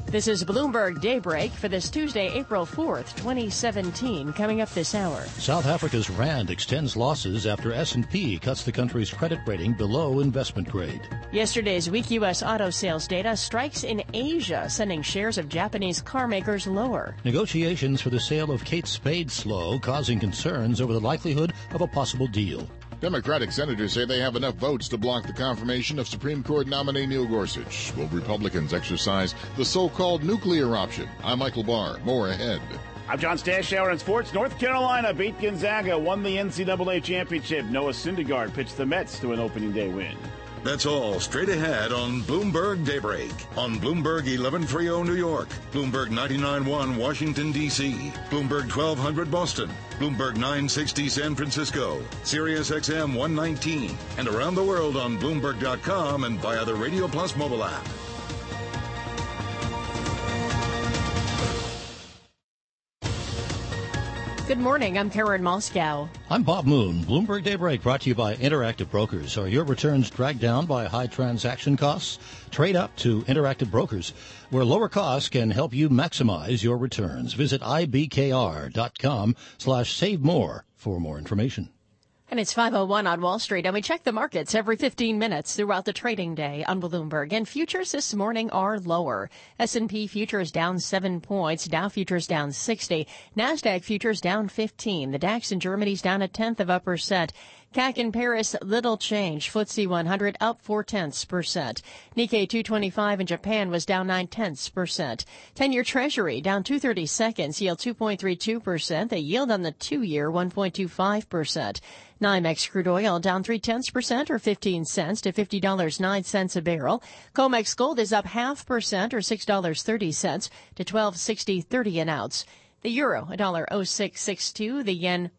This is Bloomberg Daybreak for this Tuesday, April 4th, 2017, coming up this hour. South Africa's rand extends losses after S&P cuts the country's credit rating below investment grade. Yesterday's weak U.S. auto sales data strikes in Asia, sending shares of Japanese car makers lower. Negotiations for the sale of Kate Spade slow, causing concerns over the likelihood of a possible deal. Democratic senators say they have enough votes to block the confirmation of Supreme Court nominee Neil Gorsuch. Will Republicans exercise the so-called nuclear option? I'm Michael Barr. More ahead. I'm John Stashower in sports. North Carolina beat Gonzaga, won the NCAA championship. Noah Syndergaard pitched the Mets to an opening day win. That's all straight ahead on Bloomberg Daybreak. On Bloomberg 1130 New York, Bloomberg 99.1 Washington, D.C., Bloomberg 1200 Boston, Bloomberg 960 San Francisco, Sirius XM 119, and around the world on Bloomberg.com and via the Radio Plus mobile app. Good morning. I'm Karen Moscow. I'm Bob Moon. Bloomberg Daybreak brought to you by Interactive Brokers. Are your returns dragged down by high transaction costs? Trade up to Interactive Brokers, where lower costs can help you maximize your returns. Visit ibkr.com/save more for more information. And it's 5:01 on Wall Street, and we check the markets every 15 minutes throughout the trading day on Bloomberg. And futures this morning are lower. S&P futures down 7 points, Dow futures down 60, NASDAQ futures down 15. The DAX in Germany's down 0.1%. CAC in Paris, little change. FTSE 100 up 0.4%. Nikkei 225 in Japan was down 0.9%. 10-year Treasury down 2/32, yield 2.32%. The yield on the 2-year 1.25%. NYMEX crude oil down 0.3% or 15 cents to $50.09 a barrel. COMEX gold is up 0.5% or $6.30 to $12.60.30 an ounce. The euro, $1.0662. The yen,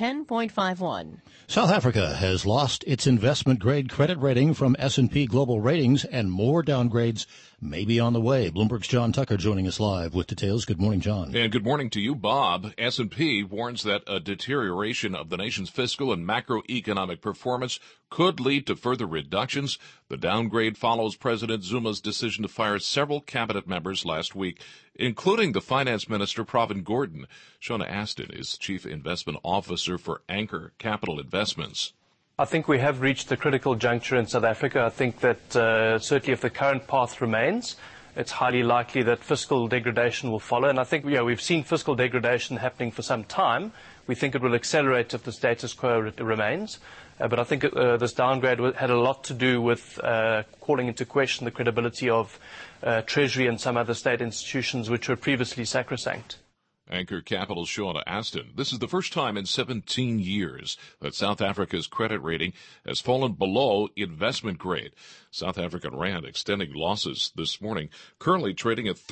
110.51. South Africa has lost its investment-grade credit rating from S&P Global Ratings, and more downgrades may be on the way. Bloomberg's John Tucker joining us live with details. Good morning, John. And good morning to you, Bob. S&P warns that a deterioration of the nation's fiscal and macroeconomic performance could lead to further reductions. The downgrade follows President Zuma's decision to fire several cabinet members last week, including the finance minister, Pravin Gordhan. Shawna Aston is chief investment officer for Anchor Capital Investments. I think we have reached the critical juncture in South Africa. I think that certainly if the current path remains, it's highly likely that fiscal degradation will follow. And I think we've seen fiscal degradation happening for some time. We think it will accelerate if the status quo remains. But I think this downgrade had a lot to do with calling into question the credibility of Treasury and some other state institutions which were previously sacrosanct. Anchor Capital's Shawna Aston. This is the first time in 17 years that South Africa's credit rating has fallen below investment grade. South African rand extending losses this morning, currently trading at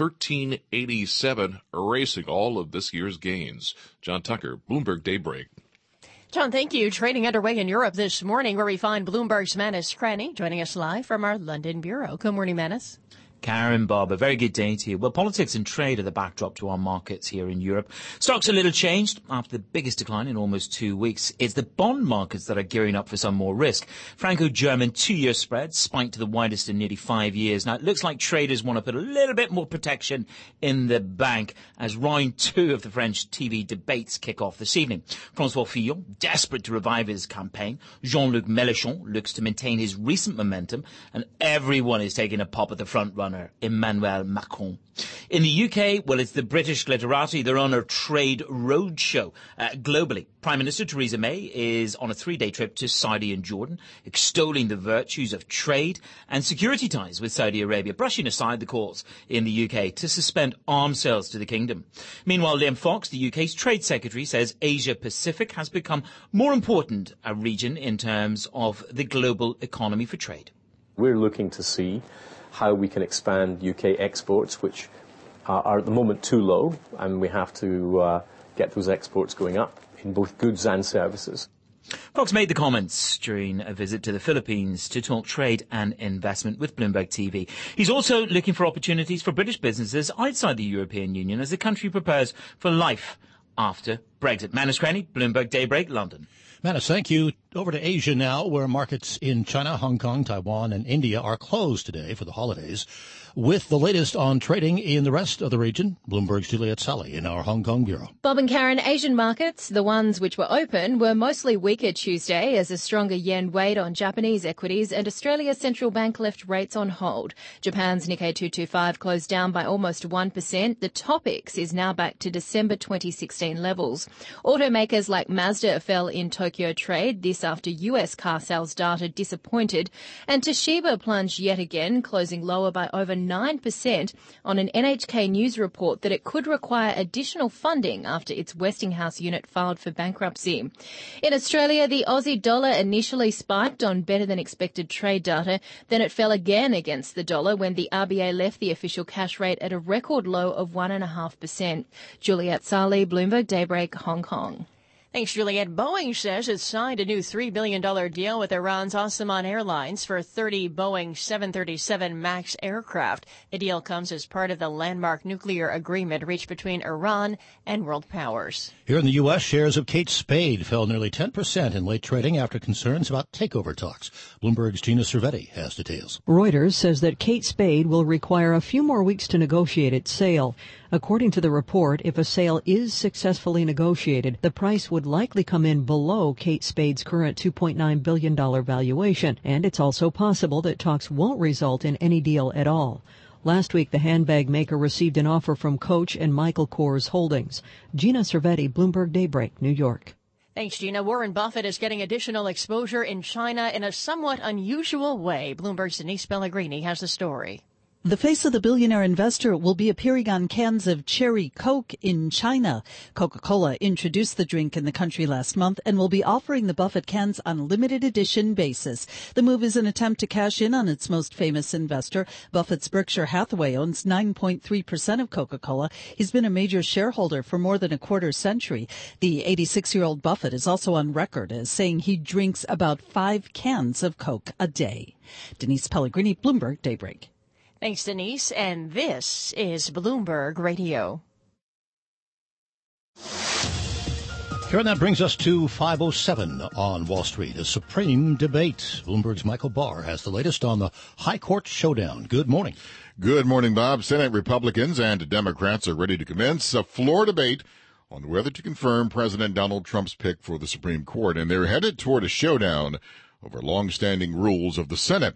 13.87, erasing all of this year's gains. John Tucker, Bloomberg Daybreak. John, thank you. Trading underway in Europe this morning, where we find Bloomberg's Manus Cranny joining us live from our London bureau. Good morning, Manus. Karen, Bob, a very good day to you. Well, politics and trade are the backdrop to our markets here in Europe. Stocks a little changed after the biggest decline in almost 2 weeks. It's the bond markets that are gearing up for some more risk. Franco-German 2-year spread spiked to the widest in nearly 5 years. Now, it looks like traders want to put a little bit more protection in the bank as round 2 of the French TV debates kick off this evening. François Fillon, desperate to revive his campaign. Jean-Luc Mélenchon looks to maintain his recent momentum. And everyone is taking a pop at the front runner, Emmanuel Macron. In the UK, well, it's the British glitterati. They're on a trade roadshow globally. Prime Minister Theresa May is on a 3-day trip to Saudi and Jordan, extolling the virtues of trade and security ties with Saudi Arabia, brushing aside the calls in the UK to suspend arms sales to the kingdom. Meanwhile, Liam Fox, the UK's Trade Secretary, says Asia-Pacific has become more important a region in terms of the global economy for trade. We're looking to see how we can expand UK exports, which are at the moment too low, and we have to get those exports going up in both goods and services. Fox made the comments during a visit to the Philippines to talk trade and investment with Bloomberg TV. He's also looking for opportunities for British businesses outside the European Union as the country prepares for life after Brexit. Manus Cranny, Bloomberg Daybreak, London. Manus, thank you. Over to Asia now, where markets in China, Hong Kong, Taiwan, and India are closed today for the holidays. With the latest on trading in the rest of the region, Bloomberg's Juliet Sally in our Hong Kong bureau. Bob and Karen, Asian markets, the ones which were open, were mostly weaker Tuesday as a stronger yen weighed on Japanese equities and Australia's central bank left rates on hold. Japan's Nikkei 225 closed down by almost 1%. The Topix is now back to December 2016 levels. Automakers like Mazda fell in Tokyo trade, this after US car sales data disappointed, and Toshiba plunged yet again, closing lower by over 9% on an NHK News report that it could require additional funding after its Westinghouse unit filed for bankruptcy. In Australia, the Aussie dollar initially spiked on better than expected trade data, then it fell again against the dollar when the RBA left the official cash rate at a record low of 1.5%. Juliet Sali, Bloomberg Daybreak, Hong Kong. Thanks, Juliet. Boeing says it's signed a new $3 billion deal with Iran's Asaman Airlines for 30 Boeing 737 MAX aircraft. The deal comes as part of the landmark nuclear agreement reached between Iran and world powers. Here in the U.S., shares of Kate Spade fell nearly 10% in late trading after concerns about takeover talks. Bloomberg's Gina Cervetti has details. Reuters says that Kate Spade will require a few more weeks to negotiate its sale. According to the report, if a sale is successfully negotiated, the price would likely come in below Kate Spade's current $2.9 billion valuation, and it's also possible that talks won't result in any deal at all. Last week, the handbag maker received an offer from Coach and Michael Kors Holdings. Gina Cervetti, Bloomberg Daybreak, New York. Thanks, Gina. Warren Buffett is getting additional exposure in China in a somewhat unusual way. Bloomberg's Denise Pellegrini has the story. The face of the billionaire investor will be appearing on cans of cherry Coke in China. Coca-Cola introduced the drink in the country last month and will be offering the Buffett cans on a limited edition basis. The move is an attempt to cash in on its most famous investor. Buffett's Berkshire Hathaway owns 9.3% of Coca-Cola. He's been a major shareholder for more than a quarter century. The 86-year-old Buffett is also on record as saying he drinks about 5 cans of Coke a day. Denise Pellegrini, Bloomberg Daybreak. Thanks, Denise. And this is Bloomberg Radio. Karen, that brings us to 5:07 on Wall Street, a supreme debate. Bloomberg's Michael Barr has the latest on the High Court showdown. Good morning. Good morning, Bob. Senate Republicans and Democrats are ready to commence a floor debate on whether to confirm President Donald Trump's pick for the Supreme Court, and they're headed toward a showdown over long-standing rules of the Senate.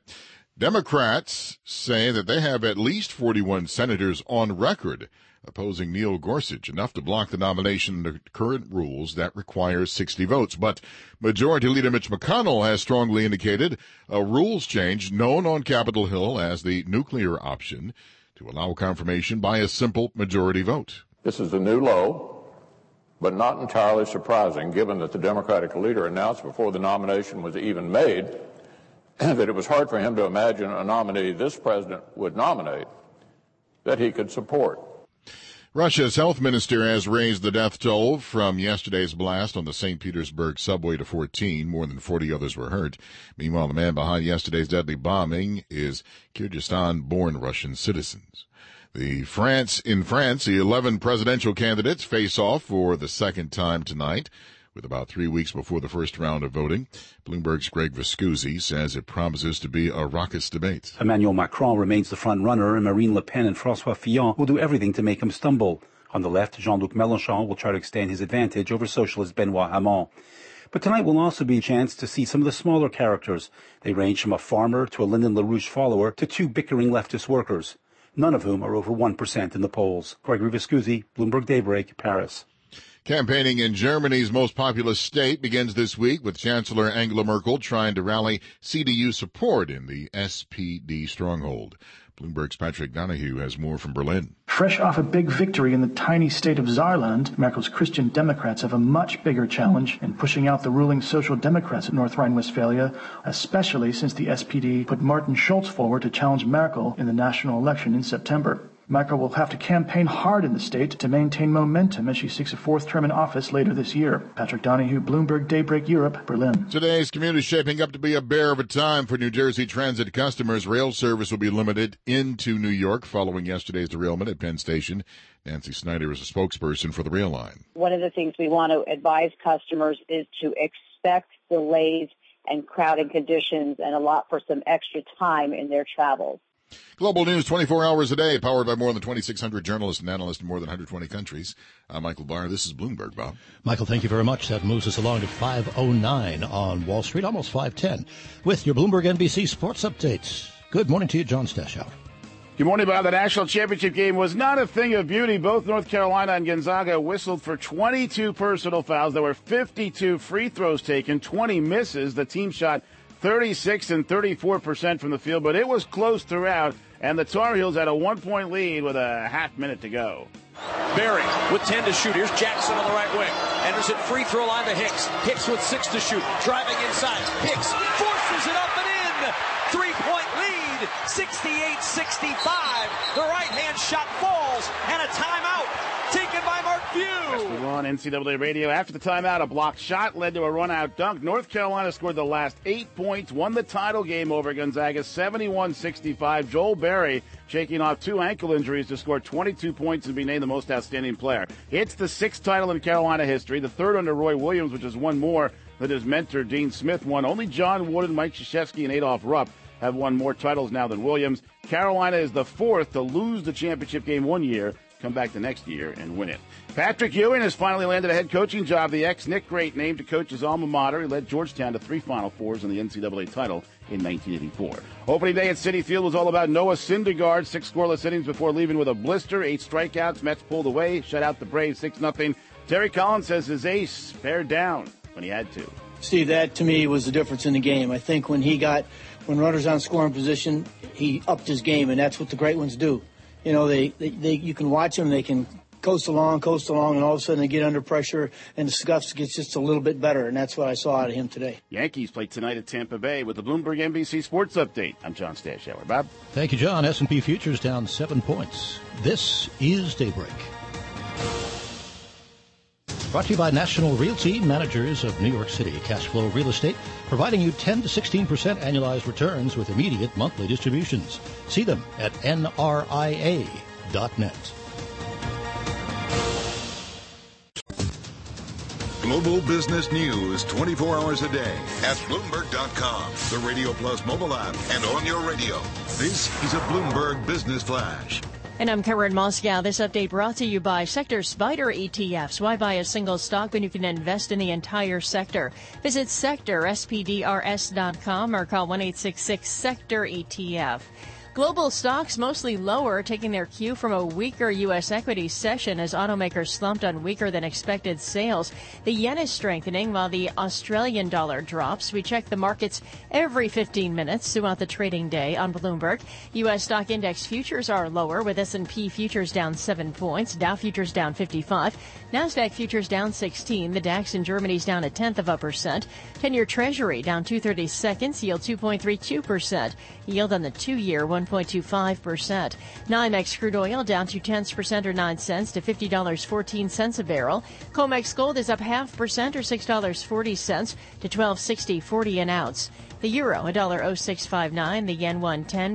Democrats say that they have at least 41 senators on record opposing Neil Gorsuch, enough to block the nomination under current rules that requires 60 votes. But Majority Leader Mitch McConnell has strongly indicated a rules change known on Capitol Hill as the nuclear option to allow confirmation by a simple majority vote. This is a new low, but not entirely surprising, given that the Democratic leader announced before the nomination was even made that it was hard for him to imagine a nominee this president would nominate that he could support. Russia's health minister has raised the death toll from yesterday's blast on the St. Petersburg subway to 14. More than 40 others were hurt. Meanwhile, the man behind yesterday's deadly bombing is Kyrgyzstan-born Russian citizens. In France, the 11 presidential candidates face off for the second time tonight, with about 3 weeks before the first round of voting. Bloomberg's Greg Viscusi says it promises to be a raucous debate. Emmanuel Macron remains the front runner, and Marine Le Pen and François Fillon will do everything to make him stumble. On the left, Jean-Luc Mélenchon will try to extend his advantage over socialist Benoît Hamon. But tonight will also be a chance to see some of the smaller characters. They range from a farmer to a Lyndon LaRouche follower to 2 bickering leftist workers, none of whom are over 1% in the polls. Gregory Viscusi, Bloomberg Daybreak, Paris. Campaigning in Germany's most populous state begins this week, with Chancellor Angela Merkel trying to rally CDU support in the SPD stronghold. Bloomberg's Patrick Donahue has more from Berlin. Fresh off a big victory in the tiny state of Saarland, Merkel's Christian Democrats have a much bigger challenge in pushing out the ruling Social Democrats in North Rhine-Westphalia, especially since the SPD put Martin Schulz forward to challenge Merkel in the national election in September. Merkel will have to campaign hard in the state to maintain momentum as she seeks a 4th term in office later this year. Patrick Donahue, Bloomberg Daybreak Europe, Berlin. Today's commute is shaping up to be a bear of a time for New Jersey Transit customers. Rail service will be limited into New York following yesterday's derailment at Penn Station. Nancy Snyder is a spokesperson for the rail line. One of the things we want to advise customers is to expect delays and crowding conditions and a lot for some extra time in their travels. Global news 24 hours a day, powered by more than 2,600 journalists and analysts in more than 120 countries. I'm Michael Barr. This is Bloomberg, Bob. Michael, thank you very much. That moves us along to 5:09 on Wall Street, almost 5:10, with your Bloomberg NBC Sports Updates. Good morning to you, John Stashower. Good morning, Bob. The national championship game was not a thing of beauty. Both North Carolina and Gonzaga whistled for 22 personal fouls. There were 52 free throws taken, 20 misses. The team shot 36 and 34% from the field, but it was close throughout, and the Tar Heels had a 1-point lead with a half minute to go. Barry with 10 to shoot. Here's Jackson on the right wing. Anderson free throw line to Hicks. Hicks with 6 to shoot. Driving inside. Hicks forces it up and in. 3-point lead. 68-65. The right-hand shot falls, and a timeout taken by Mark Few. We're on NCAA Radio. After the timeout, a blocked shot led to a run-out dunk. North Carolina scored the last 8 points, won the title game over Gonzaga, 71-65. Joel Berry shaking off 2 ankle injuries to score 22 points and be named the most outstanding player. It's the 6th title in Carolina history, the 3rd under Roy Williams, which is one more that his mentor Dean Smith won. Only John Wooden, Mike Krzyzewski, and Adolph Rupp have won more titles now than Williams. Carolina is the 4th to lose the championship game one year, come back the next year and win it. Patrick Ewing has finally landed a head coaching job. The ex-Nick Great named to coach his alma mater. He led Georgetown to 3 Final Fours in the NCAA title in 1984. Opening day at Citi Field was all about Noah Syndergaard. 6 scoreless innings before leaving with a blister, 8 strikeouts. Mets pulled away, shut out the Braves 6-0. Terry Collins says his ace pared down when he had to. Steve, that to me was the difference in the game. I think when runners on scoring position, he upped his game, and that's what the great ones do. You know, they you can watch them, they can coast along, and all of a sudden they get under pressure, and the stuff gets just a little bit better, and that's what I saw out of him today. Yankees play tonight at Tampa Bay with the Bloomberg NBC Sports Update. I'm John Stashower. Bob? Thank you, John. S&P Futures down 7 points. This is Daybreak. Brought to you by National Realty, managers of New York City Cash Flow Real Estate, providing you 10 to 16% annualized returns with immediate monthly distributions. See them at nria.net. Global business news 24 hours a day at Bloomberg.com, the Radio Plus mobile app, and on your radio. This is a Bloomberg Business Flash. And I'm Karen Moscow. This update brought to you by Sector SPDR ETFs. Why buy a single stock when you can invest in the entire sector? Visit sectorspdrs.com or call 1-866-SECTOR-ETF. Global stocks mostly lower, taking their cue from a weaker U.S. equity session as automakers slumped on weaker than expected sales. The yen is strengthening while the Australian dollar drops. We check the markets every 15 minutes throughout the trading day on Bloomberg. U.S. stock index futures are lower, with S&P futures down 7 points, Dow futures down 55, NASDAQ futures down 16, the DAX in Germany's down 0.1%, 10-year Treasury down 2/32, yield 2.32%, yield on the 2-year 1.25%. NYMEX crude oil down 0.2% or 9 cents to $50.14 a barrel. COMEX gold is up 0.5% or $6.40 to $12.60.40 an ounce. The euro, $1.0659. The yen,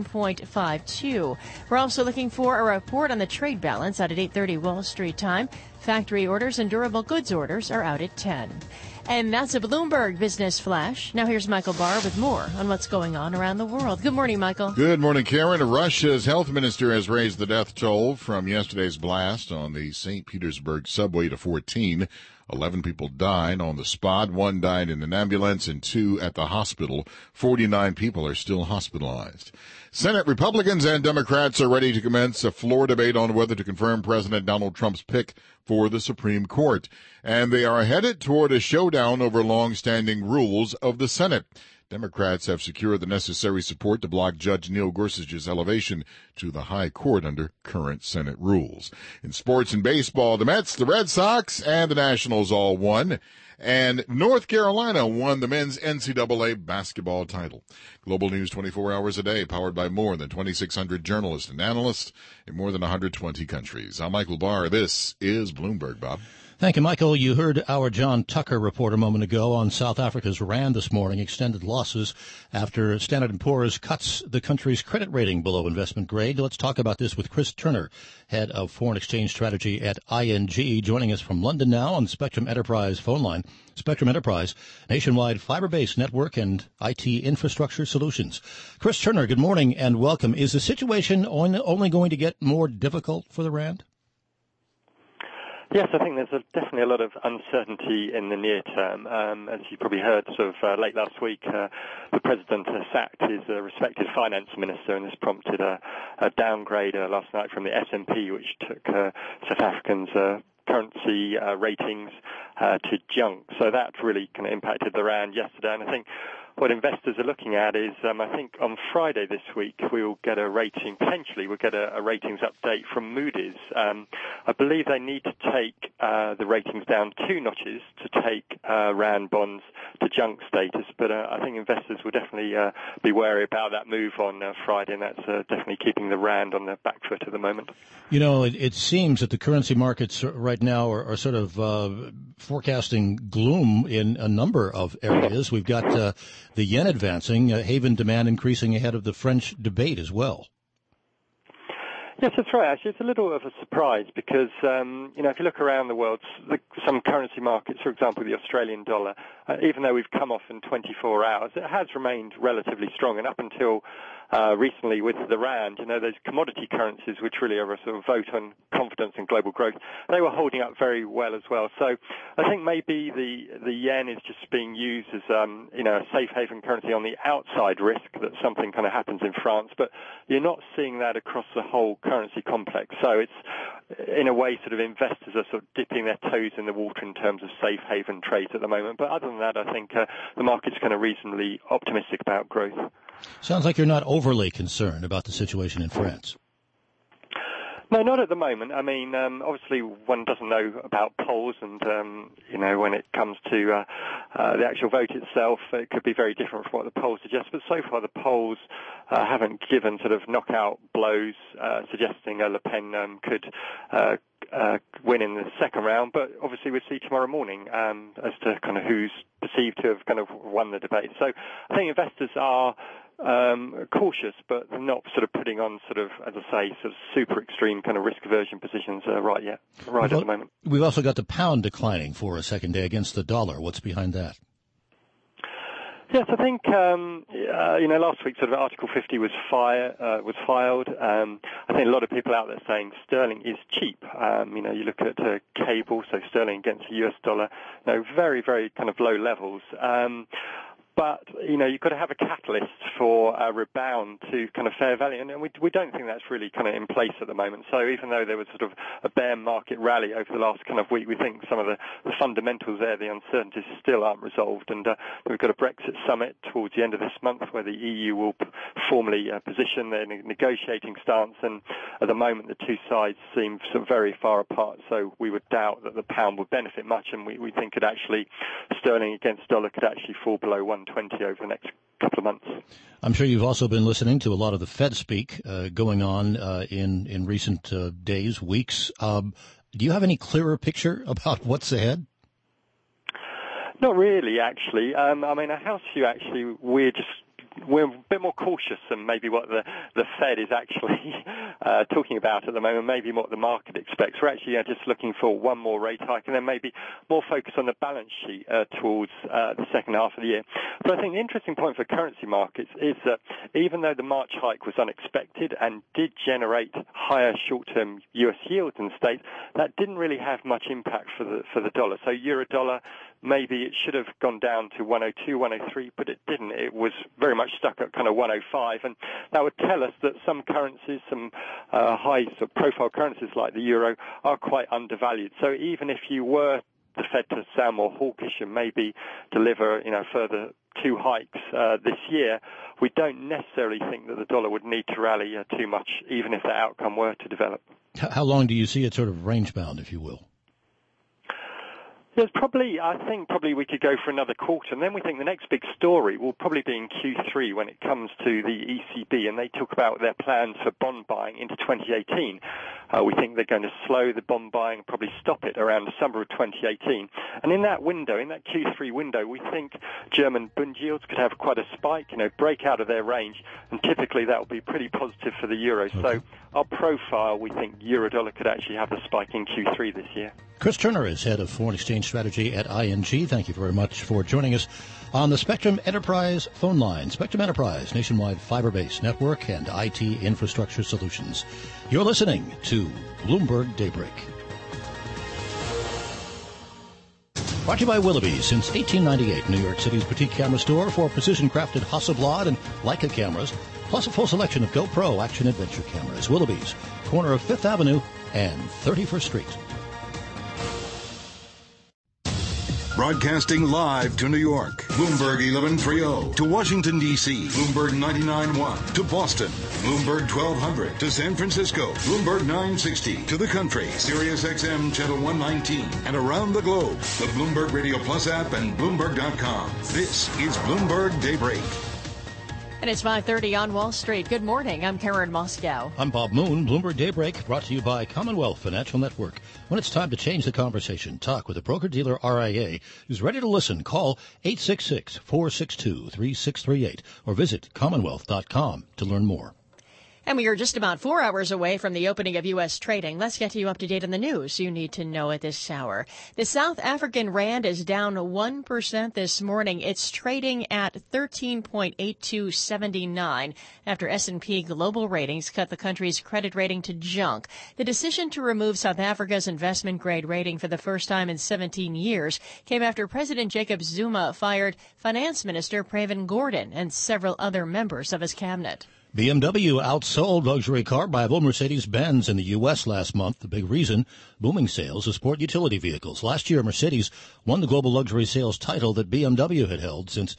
110.52. We're also looking for a report on the trade balance out at 8:30 Wall Street time. Factory orders and durable goods orders are out at 10. And that's a Bloomberg Business Flash. Now here's Michael Barr with more on what's going on around the world. Good morning, Michael. Good morning, Karen. Russia's health minister has raised the death toll from yesterday's blast on the St. Petersburg subway to 14. 11 people died on the spot. 1 died in an ambulance and 2 at the hospital. 49 people are still hospitalized. Senate Republicans and Democrats are ready to commence a floor debate on whether to confirm President Donald Trump's pick for the Supreme Court. And they are headed toward a showdown over long-standing rules of the Senate. Democrats have secured the necessary support to block Judge Neil Gorsuch's elevation to the high court under current Senate rules. In sports and baseball, the Mets, the Red Sox, and the Nationals all won. And North Carolina won the men's NCAA basketball title. Global news 24 hours a day, powered by more than 2,600 journalists and analysts in more than 120 countries. I'm Michael Barr. This is Bloomberg, Bob. Thank you, Michael. You heard our John Tucker report a moment ago on South Africa's rand this morning, extended losses after Standard & Poor's cuts the country's credit rating below investment grade. Let's talk about this with Chris Turner, head of foreign exchange strategy at ING, joining us from London now on Spectrum Enterprise phone line. Spectrum Enterprise, nationwide fiber-based network and IT infrastructure solutions. Chris Turner, good morning and welcome. Is the situation only going to get more difficult for the rand? Yes, I think there's definitely a lot of uncertainty in the near term. As you probably heard late last week, the president has sacked his respected finance minister, and this prompted a downgrade last night from the S&P, which took South Africans' currency ratings to junk. So that really kind of impacted the rand yesterday, and I think what investors are looking at is, I think on Friday this week, we'll get a rating, potentially we'll get a ratings update from Moody's. I believe they need to take the ratings down 2 notches to take rand bonds to junk status, but I think investors will definitely be wary about that move on Friday, and that's definitely keeping the rand on the back foot at the moment. You know, it seems that the currency markets right now are sort of forecasting gloom in a number of areas. We've got the yen advancing, haven demand increasing ahead of the French debate as well. Yes, that's right. Actually, it's a little of a surprise because, if you look around the world, some currency markets, for example, the Australian dollar, even though we've come off in 24 hours, it has remained relatively strong. And up until recently with the rand, those commodity currencies, which really are a sort of vote on confidence in global growth, they were holding up very well as well. So I think maybe the yen is just being used as, a safe haven currency on the outside risk that something kind of happens in France, but you're not seeing that across the whole currency complex. So it's, in a way, sort of investors are sort of dipping their toes in the water in terms of safe haven trades at the moment. But other than that, I think the market's kind of reasonably optimistic about growth. Sounds like you're not overly concerned about the situation in France. No, not at the moment. I mean, obviously one doesn't know about polls and, when it comes to the actual vote itself, it could be very different from what the polls suggest. But so far the polls haven't given sort of knockout blows suggesting Le Pen could win in the second round. But obviously we'll see tomorrow morning as to kind of who's perceived to have kind of won the debate. So I think investors are cautious, but not sort of putting on sort of, as I say, sort of super extreme kind of risk aversion positions right at the moment. We've also got the pound declining for a second day against the dollar. What's behind that? Yes, I think, last week sort of Article 50 was filed. I think a lot of people out there saying sterling is cheap. You look at cable, so sterling against the US dollar, very, very kind of low levels. But, you've got to have a catalyst for a rebound to kind of fair value. And we don't think that's really kind of in place at the moment. So even though there was sort of a bear market rally over the last kind of week, we think some of the fundamentals there, the uncertainties still aren't resolved. And we've got a Brexit summit towards the end of this month where the EU will formally position their negotiating stance. And at the moment, the two sides seem sort of very far apart. So we would doubt that the pound would benefit much. And we think it actually, sterling against dollar could actually fall below 120 over the next couple of months. I'm sure you've also been listening to a lot of the Fed speak going on in recent days, weeks. Do you have any clearer picture about what's ahead? Not really, actually. I mean, at House View, actually, we're a bit more cautious than maybe what the Fed is actually talking about at the moment, maybe what the market expects. We're actually just looking for one more rate hike and then maybe more focus on the balance sheet towards the second half of the year. But I think the interesting point for currency markets is that even though the March hike was unexpected and did generate higher short-term US yields in the States, that didn't really have much impact for the dollar. So euro-dollar, maybe it should have gone down to 102, 103, but it didn't. It was very much stuck at kind of 105, and that would tell us that some currencies, some high sort of profile currencies like the euro, are quite undervalued. So even if you were the Fed to sound more hawkish and maybe deliver, further 2 hikes this year, we don't necessarily think that the dollar would need to rally too much, even if that outcome were to develop. How long do you see it sort of range bound, if you will? There's I think we could go for another quarter, and then we think the next big story will probably be in Q3 when it comes to the ECB, and they talk about their plans for bond buying into 2018. We think they're going to slow the bond buying and probably stop it around the summer of 2018. And in that window, in that Q3 window, we think German Bund yields could have quite a spike, break out of their range, and typically that will be pretty positive for the euro. Okay. So our profile, we think euro-dollar could actually have a spike in Q3 this year. Chris Turner is head of foreign exchange strategy at ING. Thank you very much for joining us on the Spectrum Enterprise phone line. Spectrum Enterprise, nationwide fiber-based network and IT infrastructure solutions. You're listening to Bloomberg Daybreak. Brought to you by Willoughby. Since 1898, New York City's boutique camera store for precision-crafted Hasselblad and Leica cameras, plus a full selection of GoPro action-adventure cameras. Willoughby's, corner of 5th Avenue and 31st Street. Broadcasting live to New York, Bloomberg 1130. To Washington, D.C., Bloomberg 99.1. To Boston, Bloomberg 1200. To San Francisco, Bloomberg 960. To the country, Sirius XM Channel 119. And around the globe, the Bloomberg Radio Plus app and Bloomberg.com. This is Bloomberg Daybreak. And it's 5:30 on Wall Street. Good morning. I'm Karen Moscow. I'm Bob Moon. Bloomberg Daybreak brought to you by Commonwealth Financial Network. When it's time to change the conversation, talk with a broker-dealer RIA who's ready to listen. Call 866-462-3638 or visit commonwealth.com to learn more. And we are just about 4 hours away from the opening of U.S. trading. Let's get you up to date on the news you need to know at this hour. The South African rand is down 1% this morning. It's trading at 13.8279 after S&P Global Ratings cut the country's credit rating to junk. The decision to remove South Africa's investment-grade rating for the first time in 17 years came after President Jacob Zuma fired Finance Minister Pravin Gordhan and several other members of his cabinet. BMW outsold luxury car rival Mercedes-Benz in the U.S. last month. The big reason, booming sales of sport utility vehicles. Last year, Mercedes won the global luxury sales title that BMW had held since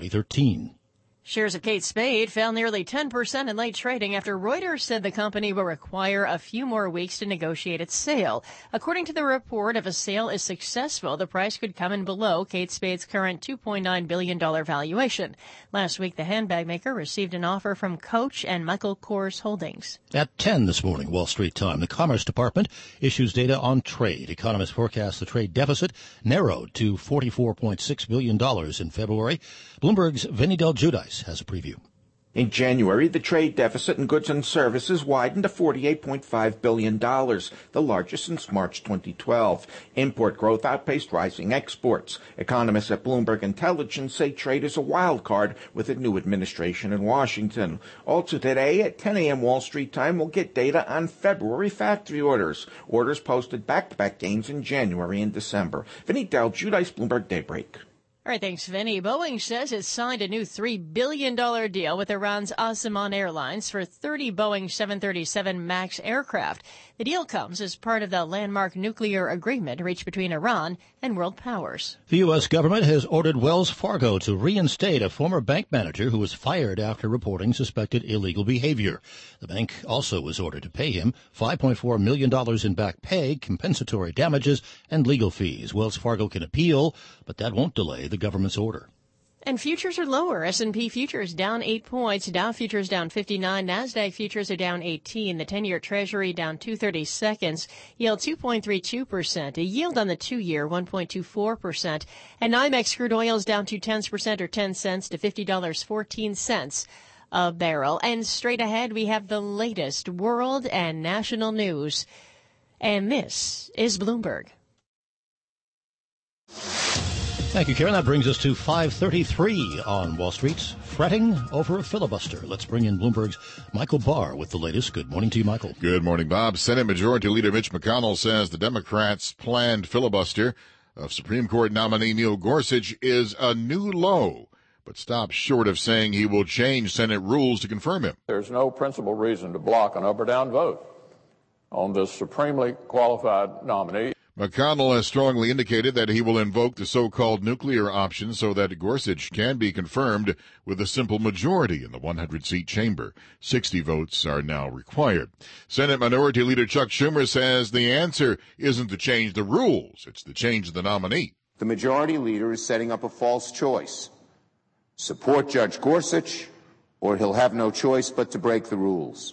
2013. Shares of Kate Spade fell nearly 10% in late trading after Reuters said the company will require a few more weeks to negotiate its sale. According to the report, if a sale is successful, the price could come in below Kate Spade's current $2.9 billion valuation. Last week, the handbag maker received an offer from Coach and Michael Kors Holdings. At 10 this morning, Wall Street time, the Commerce Department issues data on trade. Economists forecast the trade deficit narrowed to $44.6 billion in February. Bloomberg's Vinny Del Giudice has a preview. In January, the trade deficit in goods and services widened to $48.5 billion, the largest since March 2012. Import growth outpaced rising exports. Economists at Bloomberg Intelligence say trade is a wild card with a new administration in Washington. Also today, at 10 a.m. Wall Street time, we'll get data on February factory orders. Orders posted back-to-back gains in January and December. Vinny Del Giudice, Bloomberg Daybreak. All right, thanks, Vinny. Boeing says it signed a new $3 billion deal with Iran's Asaman Airlines for 30 Boeing 737 MAX aircraft. The deal comes as part of the landmark nuclear agreement reached between Iran and world powers. The U.S. government has ordered Wells Fargo to reinstate a former bank manager who was fired after reporting suspected illegal behavior. The bank also was ordered to pay him $5.4 million in back pay, compensatory damages, and legal fees. Wells Fargo can appeal, but that won't delay the government's order. And futures are lower. S&P futures down 8 points. Dow futures down 59. NASDAQ futures are down 18. The 10-year Treasury down 2/32. Yield 2.32%. A yield on the 2-year 1.24%. And NYMEX crude oil is down 0.2% or 10 cents to $50.14 a barrel. And straight ahead, we have the latest world and national news. And this is Bloomberg. Thank you, Karen. That brings us to 5:33 on Wall Street. Fretting over a filibuster. Let's bring in Bloomberg's Michael Barr with the latest. Good morning to you, Michael. Good morning, Bob. Senate Majority Leader Mitch McConnell says the Democrats' planned filibuster of Supreme Court nominee Neil Gorsuch is a new low, but stops short of saying he will change Senate rules to confirm him. There's no principal reason to block an up or down vote on this supremely qualified nominee. McConnell has strongly indicated that he will invoke the so-called nuclear option so that Gorsuch can be confirmed with a simple majority in the 100-seat chamber. 60 votes are now required. Senate Minority Leader Chuck Schumer says the answer isn't to change the rules, it's to change the nominee. The majority leader is setting up a false choice. Support Judge Gorsuch, or he'll have no choice but to break the rules.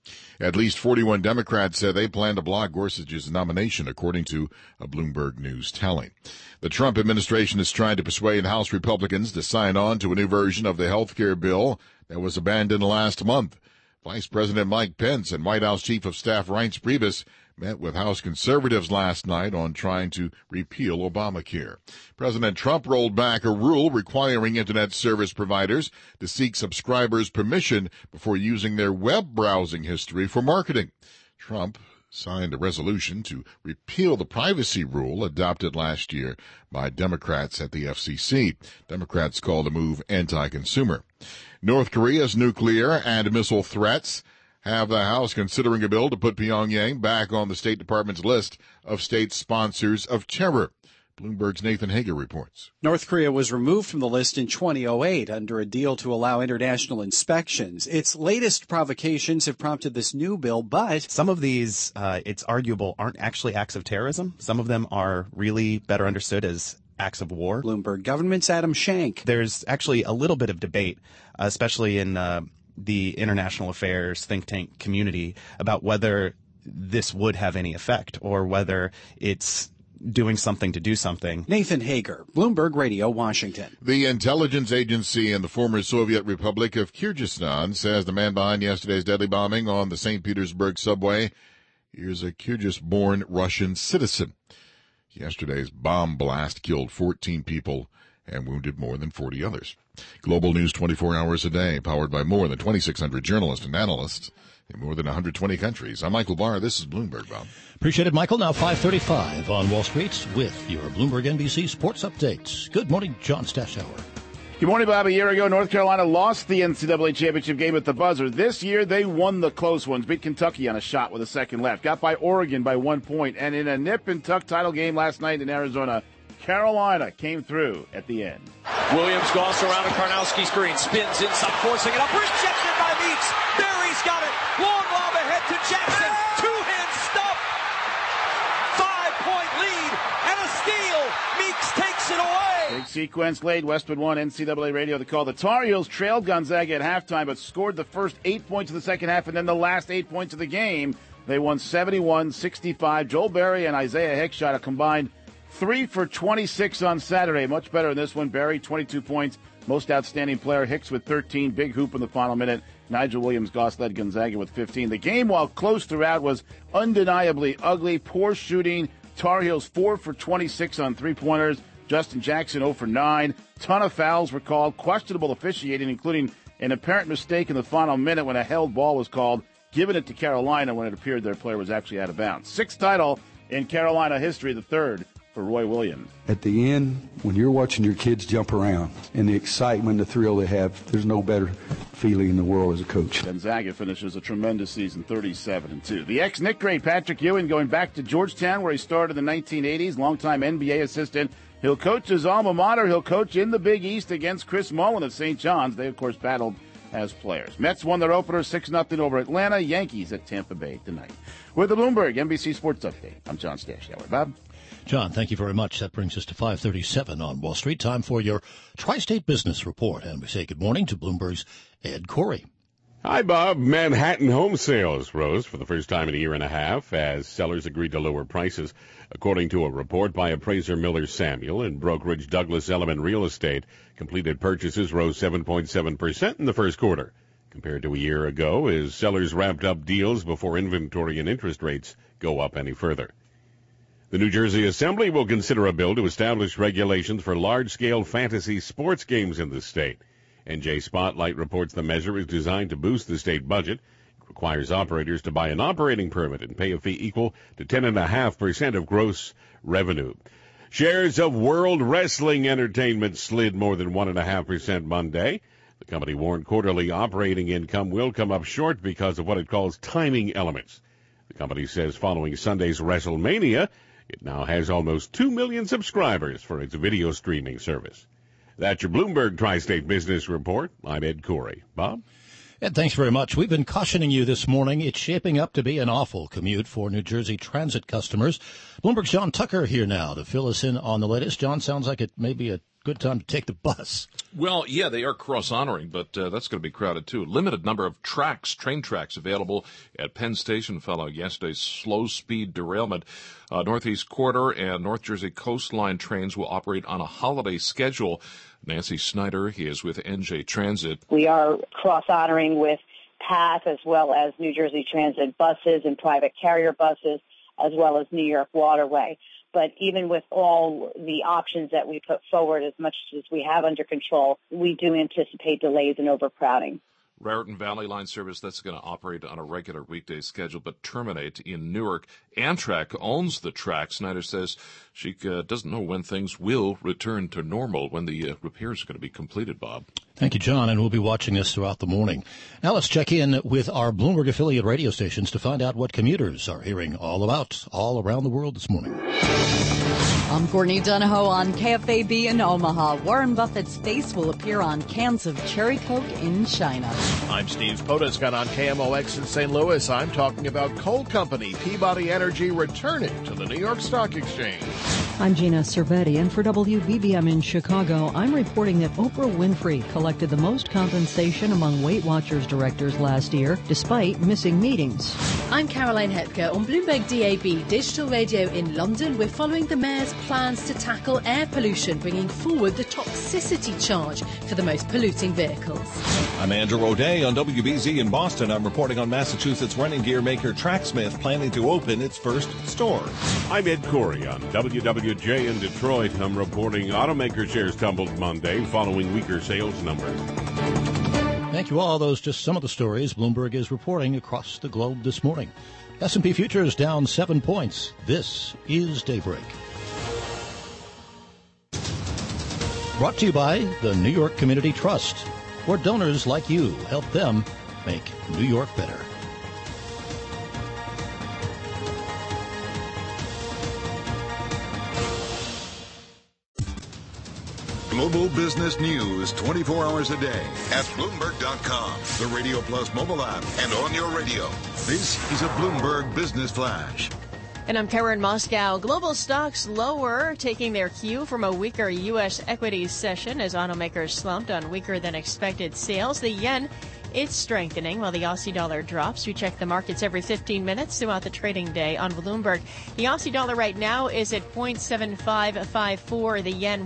At least 41 Democrats said they plan to block Gorsuch's nomination, according to a Bloomberg News tally. The Trump administration is trying to persuade House Republicans to sign on to a new version of the health care bill that was abandoned last month. Vice President Mike Pence and White House Chief of Staff Reince Priebus met with House conservatives last night on trying to repeal Obamacare. President Trump rolled back a rule requiring Internet service providers to seek subscribers' permission before using their web browsing history for marketing. Trump signed a resolution to repeal the privacy rule adopted last year by Democrats at the FCC. Democrats call the move anti-consumer. North Korea's nuclear and missile threats have the House considering a bill to put Pyongyang back on the State Department's list of state sponsors of terror. Bloomberg's Nathan Hager reports. North Korea was removed from the list in 2008 under a deal to allow international inspections. Its latest provocations have prompted this new bill, but some of these, it's arguable, aren't actually acts of terrorism. Some of them are really better understood as acts of war. Bloomberg Government's Adam Shank. There's actually a little bit of debate, especially in the international affairs think tank community, about whether this would have any effect or whether it's doing something to do something. Nathan Hager, Bloomberg Radio, Washington. The intelligence agency in the former Soviet Republic of Kyrgyzstan says the man behind yesterday's deadly bombing on the St. Petersburg subway is a Kyrgyz-born Russian citizen. Yesterday's bomb blast killed 14 people and wounded more than 40 others. Global news 24 hours a day, powered by more than 2,600 journalists and analysts in more than 120 countries. I'm Michael Barr. This is Bloomberg, Bob. Appreciate it, Michael. Now 5:35 on Wall Street with your Bloomberg NBC Sports Updates. Good morning, John Stashower. Good morning, Bob. A year ago, North Carolina lost the NCAA championship game at the buzzer. This year, they won the close ones, beat Kentucky on a shot with a second left, got by Oregon by 1 point, and in a nip-and-tuck title game last night in Arizona, Carolina came through at the end. Williams goes around a Karnowski screen, spins inside, forcing it up, rejected by Meeks. Barry's got it. Long lob ahead to Jackson. Two-hand stuff. 5-point lead and a steal. Meeks takes it away. Big sequence laid. Westwood One, NCAA Radio, the call. The Tar Heels trailed Gonzaga at halftime, but scored the first 8 points of the second half and then the last 8 points of the game. They won 71-65. Joel Berry and Isaiah Hicks shot a combined 3 for 26 on Saturday. Much better in this one. Berry, 22 points. Most outstanding player. Hicks with 13. Big hoop in the final minute. Nigel Williams-Goss led Gonzaga with 15. The game, while close throughout, was undeniably ugly. Poor shooting. Tar Heels 4 for 26 on three-pointers. Justin Jackson 0 for 9. Ton of fouls were called. Questionable officiating, including an apparent mistake in the final minute when a held ball was called, giving it to Carolina when it appeared their player was actually out of bounds. Sixth title in Carolina history, the third for Roy Williams. At the end, when you're watching your kids jump around and the excitement, the thrill they have, there's no better feeling in the world as a coach. Gonzaga finishes a tremendous season, 37-2. The ex-Knick great Patrick Ewing going back to Georgetown, where he started in the 1980s, longtime NBA assistant. He'll coach his alma mater. He'll coach in the Big East against Chris Mullin of St. John's. They, of course, battled as players. Mets won their opener 6-0 over Atlanta. Yankees at Tampa Bay tonight. With the Bloomberg NBC Sports Update, I'm John Stashower. Bob? John, thank you very much. That brings us to 5:37 on Wall Street. Time for your Tri-State Business Report. And we say good morning to Bloomberg's Ed Corey. Hi, Bob. Manhattan home sales rose for the first time in a year and a half as sellers agreed to lower prices. According to a report by appraiser Miller Samuel and brokerage Douglas Elliman Real Estate, completed purchases rose 7.7% in the first quarter compared to a year ago as sellers wrapped up deals before inventory and interest rates go up any further. The New Jersey Assembly will consider a bill to establish regulations for large-scale fantasy sports games in the state. NJ Spotlight reports the measure is designed to boost the state budget. It requires operators to buy an operating permit and pay a fee equal to 10.5% of gross revenue. Shares of World Wrestling Entertainment slid more than 1.5% Monday. The company warned quarterly operating income will come up short because of what it calls timing elements. The company says following Sunday's WrestleMania, It now has almost 2 million subscribers for its video streaming service. That's your Bloomberg Tri-State Business Report. I'm Ed Corey. Bob? Ed, thanks very much. We've been cautioning you this morning. It's shaping up to be an awful commute for New Jersey Transit customers. Bloomberg's John Tucker here now to fill us in on the latest. John, sounds like it may be a good time to take the bus. Well, yeah, they are cross-honoring, but that's going to be crowded, too. Limited number of train tracks available at Penn Station following yesterday's slow-speed derailment. Northeast Corridor and North Jersey Coastline trains will operate on a holiday schedule. Nancy Snyder, he is with NJ Transit. We are cross-honoring with PATH as well as New Jersey Transit buses and private carrier buses, as well as New York Waterway. But even with all the options that we put forward, as much as we have under control, we do anticipate delays and overcrowding. Raritan Valley Line service, that's going to operate on a regular weekday schedule, but terminate in Newark. Amtrak owns the track. Snyder says she doesn't know when things will return to normal, when the repairs are going to be completed, Bob. Thank you, John, and we'll be watching this throughout the morning. Now let's check in with our Bloomberg affiliate radio stations to find out what commuters are hearing all about all around the world this morning. I'm Courtney Donahoe on KFAB in Omaha. Warren Buffett's face will appear on cans of Cherry Coke in China. I'm Steve Podescott on KMOX in St. Louis. I'm talking about coal company Peabody Energy returning to the New York Stock Exchange. I'm Gina Cervetti, and for WBBM in Chicago, I'm reporting that Oprah Winfrey collected the most compensation among Weight Watchers directors last year, despite missing meetings. I'm Caroline Hepker on Bloomberg DAB Digital Radio in London. We're following the Mayor's plans to tackle air pollution, bringing forward the toxicity charge for the most polluting vehicles. I'm Andrew O'Day on WBZ in Boston. I'm reporting on Massachusetts running gear maker Tracksmith planning to open its first store. I'm Ed Corey on WWJ in Detroit. I'm reporting automaker shares tumbled Monday following weaker sales numbers. Thank you all. Those just some of the stories Bloomberg is reporting across the globe this morning. S&P futures down 7 points. This is Daybreak. Brought to you by the New York Community Trust, where donors like you help them make New York better. Global business news 24 hours a day at Bloomberg.com, the Radio Plus mobile app, and on your radio. This is a Bloomberg Business Flash. And I'm Karen Moscow. Global stocks lower, taking their cue from a weaker U.S. equities session as automakers slumped on weaker than expected sales. The yen, it's strengthening while the Aussie dollar drops. We check the markets every 15 minutes throughout the trading day on Bloomberg. The Aussie dollar right now is at 0.7554. The yen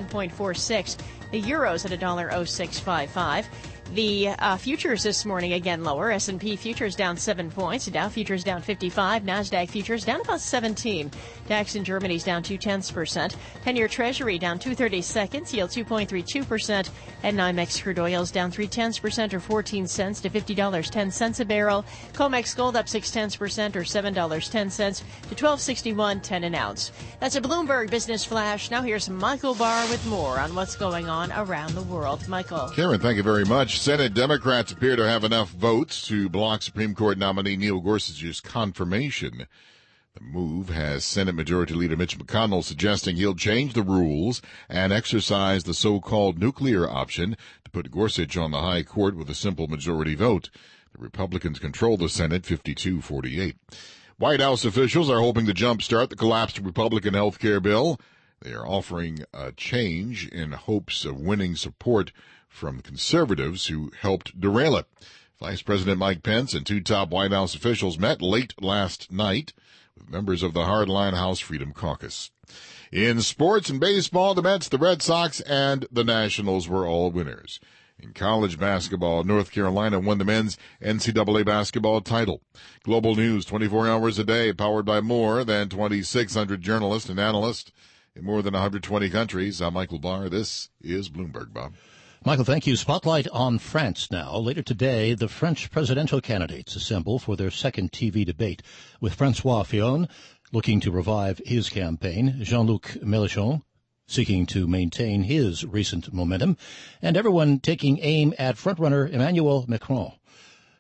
110.46. The euro's at $1.0655. The futures this morning, again, lower. S&P futures down 7 points. Dow futures down 55. NASDAQ futures down about 17. DAX in Germany's down 0.2%. 10-year Treasury down 2/32, yield 2.32%. And NYMEX crude oil's down 0.3% or 14 cents to $50.10 a barrel. COMEX gold up 0.6% or $7.10 to $12.61.10 an ounce. That's a Bloomberg Business Flash. Now here's Michael Barr with more on what's going on around the world. Michael. Karen, thank you very much. Senate Democrats appear to have enough votes to block Supreme Court nominee Neil Gorsuch's confirmation. The move has Senate Majority Leader Mitch McConnell suggesting he'll change the rules and exercise the so-called nuclear option to put Gorsuch on the high court with a simple majority vote. The Republicans control the Senate 52-48. White House officials are hoping to jumpstart the collapsed Republican health care bill. They are offering a change in hopes of winning support from conservatives who helped derail it. Vice President Mike Pence and two top White House officials met late last night with members of the hardline House Freedom Caucus. In sports and baseball, the Mets, the Red Sox, and the Nationals were all winners. In college basketball, North Carolina won the men's NCAA basketball title. Global news 24 hours a day, powered by more than 2,600 journalists and analysts in more than 120 countries. I'm Michael Barr. This is Bloomberg, Bob. Michael, thank you. Spotlight on France now. Later today, the French presidential candidates assemble for their second TV debate, with François Fillon looking to revive his campaign, Jean-Luc Mélenchon seeking to maintain his recent momentum, and everyone taking aim at frontrunner Emmanuel Macron.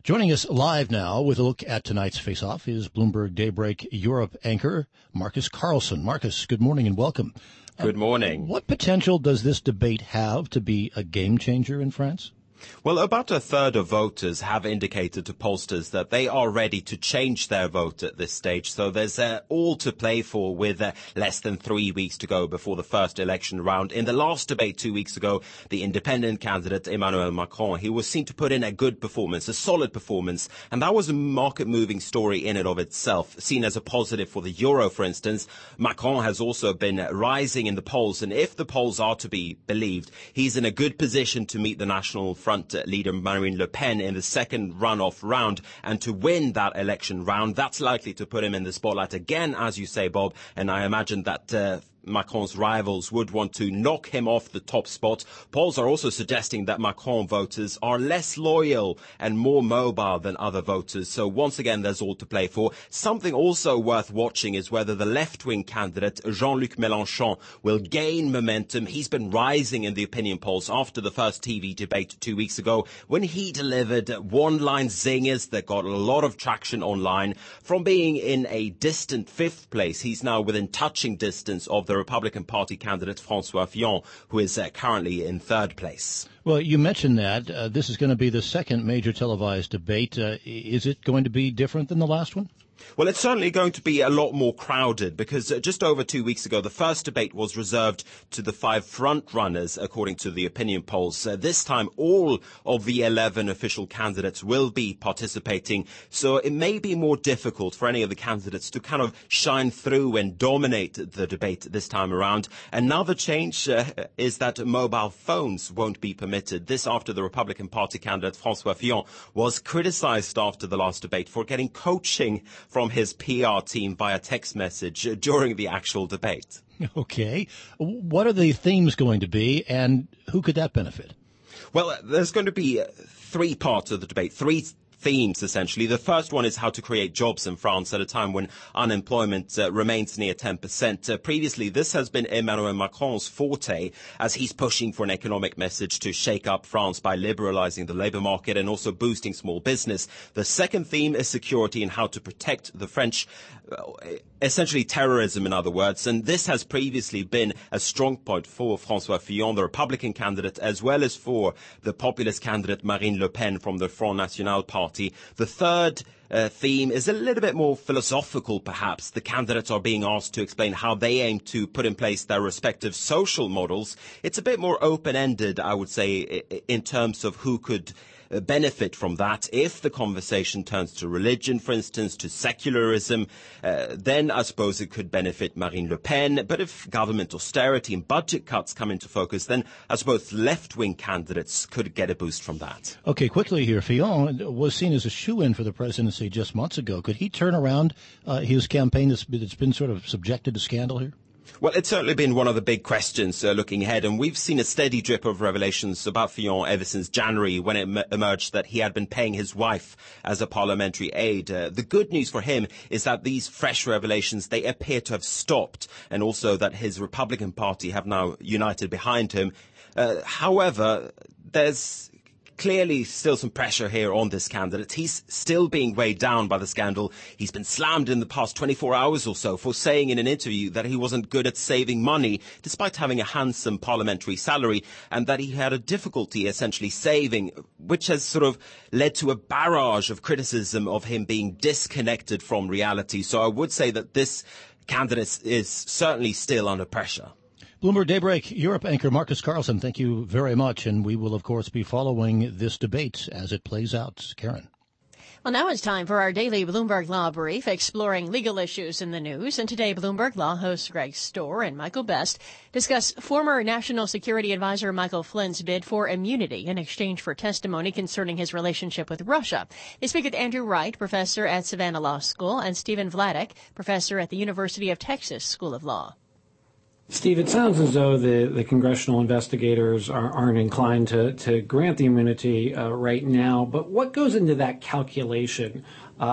Joining us live now with a look at tonight's face-off is Bloomberg Daybreak Europe anchor Marcus Carlson. Marcus, good morning and welcome. Good morning. What potential does this debate have to be a game changer in France? Well, about a third of voters have indicated to pollsters that they are ready to change their vote at this stage. So there's all to play for with less than 3 weeks to go before the first election round. In the last debate 2 weeks ago, the independent candidate Emmanuel Macron, he was seen to put in a good performance, a solid performance. And that was a market-moving story in and of itself, seen as a positive for the euro, for instance. Macron has also been rising in the polls. And if the polls are to be believed, he's in a good position to meet the National Front leader Marine Le Pen in the second runoff round, and to win that election round, that's likely to put him in the spotlight again, as you say, Bob. And I imagine that Macron's rivals would want to knock him off the top spot. Polls are also suggesting that Macron voters are less loyal and more mobile than other voters. So once again, there's all to play for. Something also worth watching is whether the left-wing candidate, Jean-Luc Mélenchon, will gain momentum. He's been rising in the opinion polls after the first TV debate 2 weeks ago, when he delivered one-line zingers that got a lot of traction online. From being in a distant fifth place, he's now within touching distance of the Republican Party candidate François Fillon, who is currently in third place. Well, you mentioned that. This is going to be the second major televised debate. Is it going to be different than the last one? Well, it's certainly going to be a lot more crowded because just over 2 weeks ago, the first debate was reserved to the 5 front runners, according to the opinion polls. This time, all of the 11 official candidates will be participating. So it may be more difficult for any of the candidates to kind of shine through and dominate the debate this time around. Another change is that mobile phones won't be permitted. This after the Republican Party candidate François Fillon was criticized after the last debate for getting coaching from his PR team via text message during the actual debate. Okay. What are the themes going to be, and who could that benefit? Well, there's going to be 3 parts of the debate, 3 themes, essentially. The first one is how to create jobs in France at a time when unemployment remains near 10%. Previously, this has been Emmanuel Macron's forte, as he's pushing for an economic message to shake up France by liberalizing the labor market and also boosting small business. The second theme is security and how to protect the French, essentially terrorism, in other words. And this has previously been a strong point for François Fillon, the Republican candidate, as well as for the populist candidate Marine Le Pen from the Front National party. The third theme is a little bit more philosophical, perhaps. The candidates are being asked to explain how they aim to put in place their respective social models. It's a bit more open-ended, I would say, in terms of who could benefit from that. If the conversation turns to religion, for instance, to secularism, then I suppose it could benefit Marine Le Pen. But if government austerity and budget cuts come into focus, then I suppose left-wing candidates could get a boost from that. Okay, quickly here. Fillon was seen as a shoo-in for the presidency just months ago. Could he turn around his campaign that's been sort of subjected to scandal here? Well, it's certainly been one of the big questions looking ahead, and we've seen a steady drip of revelations about Fillon ever since January, when it emerged that he had been paying his wife as a parliamentary aide. The good news for him is that these fresh revelations, they appear to have stopped, and also that his Republican Party have now united behind him. However, there's clearly still some pressure here on this candidate. He's still being weighed down by the scandal. He's been slammed in the past 24 hours or so for saying in an interview that he wasn't good at saving money, despite having a handsome parliamentary salary, and that he had a difficulty essentially saving, which has sort of led to a barrage of criticism of him being disconnected from reality. So I would say that this candidate is certainly still under pressure. Bloomberg Daybreak Europe anchor Marcus Carlson, thank you very much. And we will, of course, be following this debate as it plays out. Karen. Well, now it's time for our daily Bloomberg Law Brief, exploring legal issues in the news. And today, Bloomberg Law hosts Greg Storr and Michael Best discuss former National Security Advisor Michael Flynn's bid for immunity in exchange for testimony concerning his relationship with Russia. They speak with Andrew Wright, professor at Savannah Law School, and Stephen Vladeck, professor at the University of Texas School of Law. Steve, it sounds as though the congressional investigators aren't inclined to grant the immunity right now. But what goes into that calculation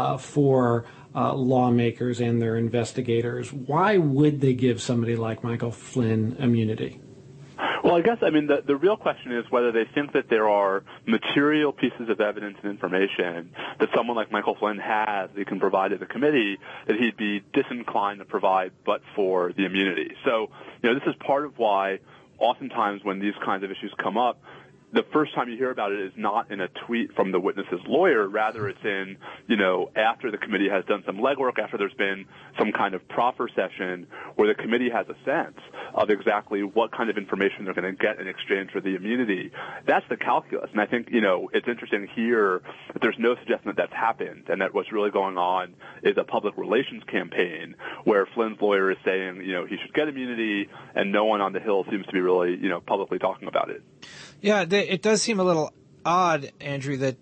for lawmakers and their investigators? Why would they give somebody like Michael Flynn immunity? Well, Well, I guess, the real question is whether they think that there are material pieces of evidence and information that someone like Michael Flynn has that he can provide to the committee that he'd be disinclined to provide but for the immunity. So, this is part of why oftentimes when these kinds of issues come up, the first time you hear about it is not in a tweet from the witness's lawyer. Rather, it's in, after the committee has done some legwork, after there's been some kind of proffer session where the committee has a sense of exactly what kind of information they're going to get in exchange for the immunity. That's the calculus. And I think, it's interesting here that there's no suggestion that that's happened and that what's really going on is a public relations campaign where Flynn's lawyer is saying, he should get immunity, and no one on the Hill seems to be really, publicly talking about it. Yeah, it does seem a little odd, Andrew, that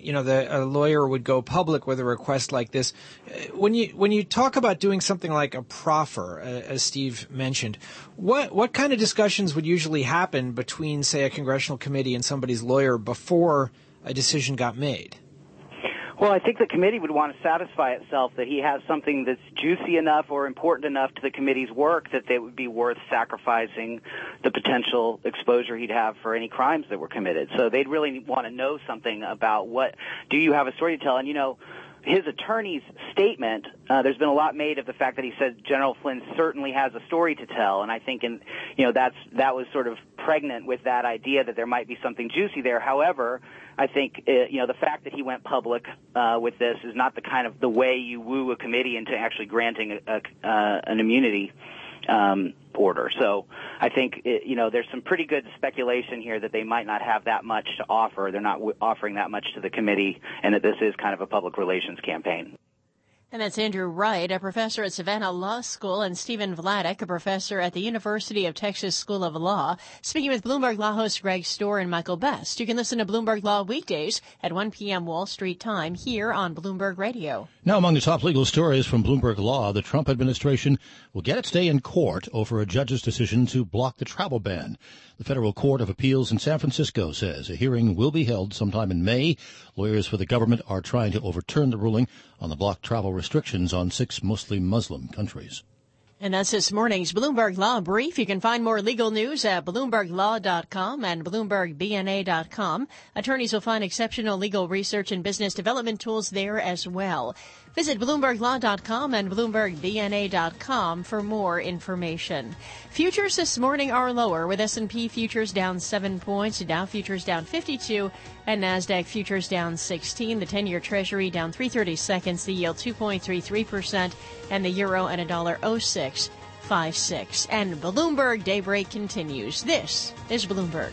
a lawyer would go public with a request like this. When you talk about doing something like a proffer, as Steve mentioned, what kind of discussions would usually happen between, say, a congressional committee and somebody's lawyer before a decision got made? Well, I think the committee would want to satisfy itself that he has something that's juicy enough or important enough to the committee's work that it would be worth sacrificing the potential exposure he'd have for any crimes that were committed. So they'd really want to know something about do you have a story to tell? And, his attorney's statement, there's been a lot made of the fact that he said General Flynn certainly has a story to tell, and I think that was sort of pregnant with that idea that there might be something juicy there. However, I think the fact that he went public with this is not the way you woo a committee into actually granting an immunity order. So I think there's some pretty good speculation here that they might not have that much to offer. They're not offering that much to the committee, and that this is kind of a public relations campaign. And that's Andrew Wright, a professor at Savannah Law School, and Stephen Vladeck, a professor at the University of Texas School of Law, speaking with Bloomberg Law host Greg Stohr and Michael Best. You can listen to Bloomberg Law weekdays at 1 p.m. Wall Street time here on Bloomberg Radio. Now, among the top legal stories from Bloomberg Law, the Trump administration will get its day in court over a judge's decision to block the travel ban. The Federal Court of Appeals in San Francisco says a hearing will be held sometime in May. Lawyers for the government are trying to overturn the ruling on the blocked travel restrictions on 6 mostly Muslim countries. And that's this morning's Bloomberg Law Brief. You can find more legal news at BloombergLaw.com and BloombergBNA.com. Attorneys will find exceptional legal research and business development tools there as well. Visit BloombergLaw.com and BloombergBNA.com for more information. Futures this morning are lower, with S&P futures down 7 points, Dow futures down 52, and NASDAQ futures down 16. The 10-year Treasury down 3/32, the yield 2.33%, and the euro at $1.0656. And Bloomberg Daybreak continues. This is Bloomberg.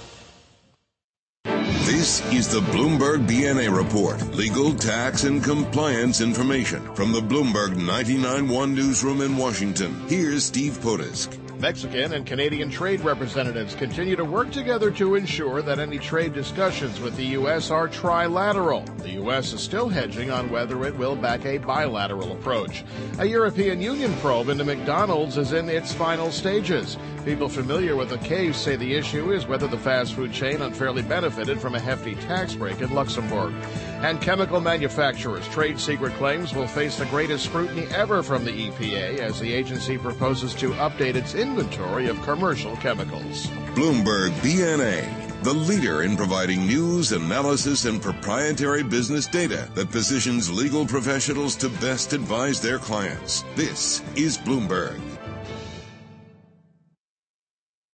This is the Bloomberg BNA Report. Legal, tax, and compliance information from the Bloomberg 99.1 Newsroom in Washington. Here's Steve Potisk. Mexican and Canadian trade representatives continue to work together to ensure that any trade discussions with the U.S. are trilateral. The U.S. is still hedging on whether it will back a bilateral approach. A European Union probe into McDonald's is in its final stages. People familiar with the case say the issue is whether the fast food chain unfairly benefited from a hefty tax break in Luxembourg. And chemical manufacturers' trade secret claims will face the greatest scrutiny ever from the EPA as the agency proposes to update its inventory of commercial chemicals. Bloomberg BNA, the leader in providing news, analysis, and proprietary business data that positions legal professionals to best advise their clients. This is Bloomberg.